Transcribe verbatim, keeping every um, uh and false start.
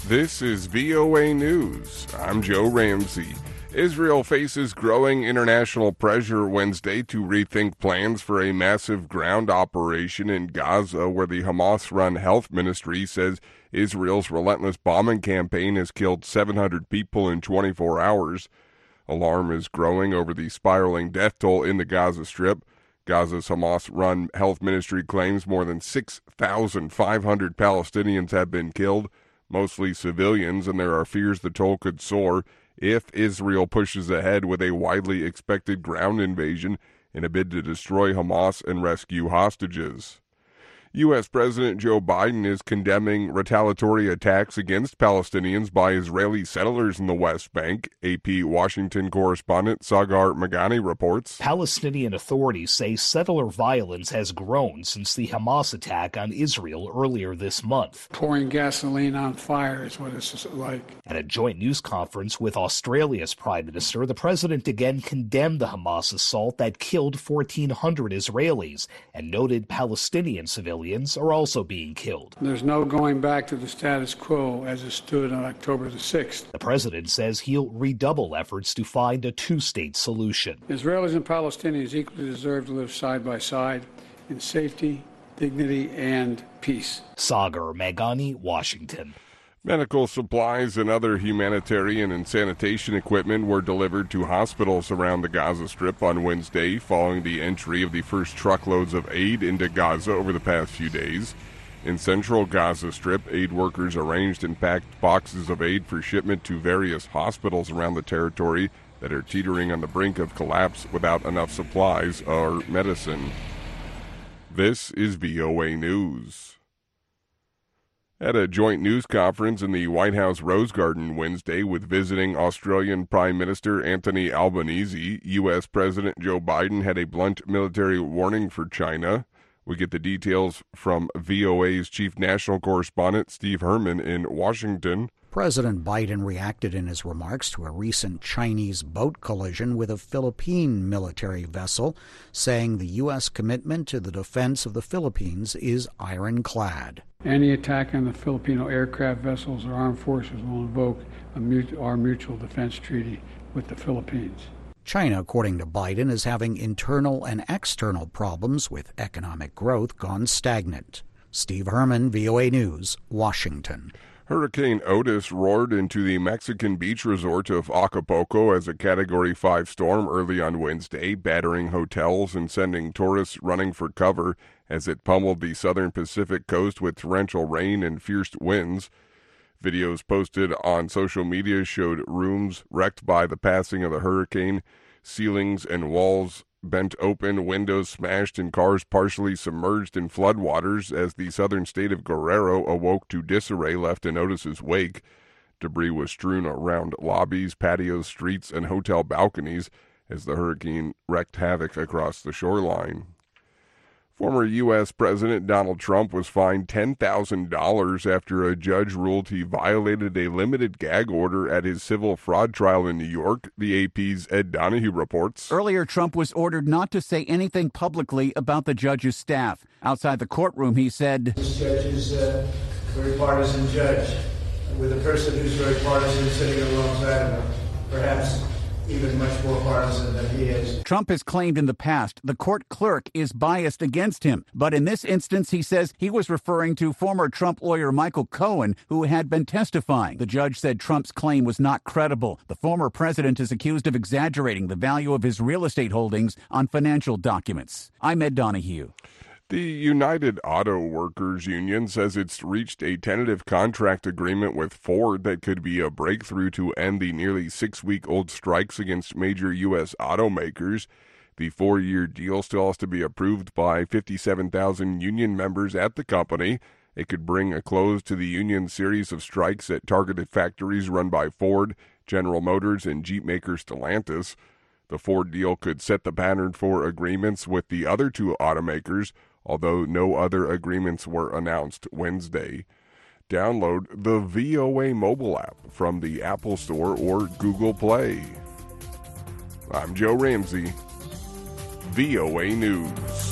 This is V O A News. I'm Joe Ramsey. Israel faces growing international pressure Wednesday to rethink plans for a massive ground operation in Gaza, where the Hamas-run health ministry says Israel's relentless bombing campaign has killed seven hundred people in twenty-four hours. Alarm is growing over the spiraling death toll in the Gaza Strip. Gaza's Hamas-run health ministry claims more than six thousand five hundred Palestinians have been killed, mostly civilians, and there are fears the toll could soar if Israel pushes ahead with a widely expected ground invasion in a bid to destroy Hamas and rescue hostages. U S. President Joe Biden is condemning retaliatory attacks against Palestinians by Israeli settlers in the West Bank. A P Washington correspondent Sagar Magani reports. Palestinian authorities say settler violence has grown since the Hamas attack on Israel earlier this month. Pouring gasoline on fire is what it's like. At a joint news conference with Australia's Prime Minister, the president again condemned the Hamas assault that killed fourteen hundred Israelis and noted Palestinian civilians are also being killed. There's no going back to the status quo as it stood on October the sixth. The president says he'll redouble efforts to find a two-state solution. Israelis and Palestinians equally deserve to live side by side in safety, dignity, and peace. Sagar Magani, Washington. Medical supplies and other humanitarian and sanitation equipment were delivered to hospitals around the Gaza Strip on Wednesday following the entry of the first truckloads of aid into Gaza over the past few days. In central Gaza Strip, aid workers arranged and packed boxes of aid for shipment to various hospitals around the territory that are teetering on the brink of collapse without enough supplies or medicine. This is V O A News. At a joint news conference in the White House Rose Garden Wednesday with visiting Australian Prime Minister Anthony Albanese, U S. President Joe Biden had a blunt military warning for China. We get the details from V O A's chief national correspondent Steve Herman in Washington. President Biden reacted in his remarks to a recent Chinese boat collision with a Philippine military vessel, saying the U S commitment to the defense of the Philippines is ironclad. Any attack on the Filipino aircraft vessels or armed forces will invoke a mut- our mutual defense treaty with the Philippines. China, according to Biden, is having internal and external problems with economic growth gone stagnant. Steve Herman, V O A News, Washington. Hurricane Otis roared into the Mexican beach resort of Acapulco as a Category five storm early on Wednesday, battering hotels and sending tourists running for cover as it pummeled the southern Pacific coast with torrential rain and fierce winds. Videos posted on social media showed rooms wrecked by the passing of the hurricane, ceilings and walls bent open, windows smashed, and cars partially submerged in floodwaters as the southern state of Guerrero awoke to disarray left in Otis's wake. Debris was strewn around lobbies, patios, streets, and hotel balconies as the hurricane wreaked havoc across the shoreline. Former U S. President Donald Trump was fined ten thousand dollars after a judge ruled he violated a limited gag order at his civil fraud trial in New York, the A P's Ed Donahue reports. Earlier, Trump was ordered not to say anything publicly about the judge's staff. Outside the courtroom, he said, "This judge is a very partisan judge, with a person who's very partisan sitting alongside of him, perhaps even much more partisan than he is." Trump has claimed in the past the court clerk is biased against him. But in this instance, he says he was referring to former Trump lawyer Michael Cohen, who had been testifying. The judge said Trump's claim was not credible. The former president is accused of exaggerating the value of his real estate holdings on financial documents. I'm Ed Donahue. The United Auto Workers Union says it's reached a tentative contract agreement with Ford that could be a breakthrough to end the nearly six-week-old strikes against major U S automakers. The four-year deal still has to be approved by fifty-seven thousand union members at the company. It could bring a close to the union's series of strikes at targeted factories run by Ford, General Motors, and Jeep maker Stellantis. The Ford deal could set the pattern for agreements with the other two automakers, although no other agreements were announced Wednesday. Download the V O A mobile app from the Apple Store or Google Play. I'm Joe Ramsey, V O A News.